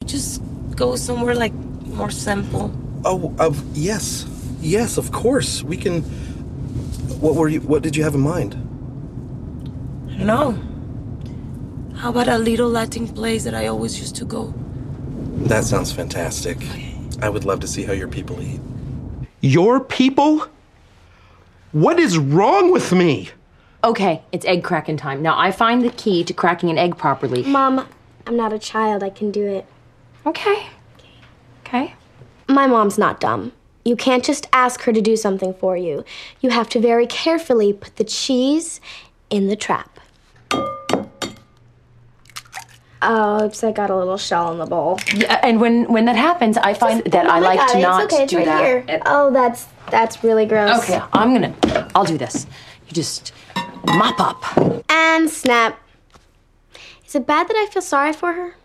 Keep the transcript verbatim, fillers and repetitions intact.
just go somewhere like more simple? Oh, uh, yes. Yes, of course. We can... What were you... What did you have in mind? I don't know. How about a little Latin place that I always used to go? That sounds fantastic. I would love to see how your people eat. Your people? What is wrong with me? Okay, it's egg cracking time. Now, I find the key to cracking an egg properly. Mom, I'm not a child. I can do it. Okay. Okay. My mom's not dumb. You can't just ask her to do something for you. You have to very carefully put the cheese in the trap. Oh, oops, I got a little shell in the bowl. Yeah, and when, when that happens, I find Just, that Mom, I like got to it. not it's okay. It's do right that. Here. It- Oh, that's that's really gross. Okay, I'm gonna, I'll do this. You just mop up. And snap. Is it bad that I feel sorry for her?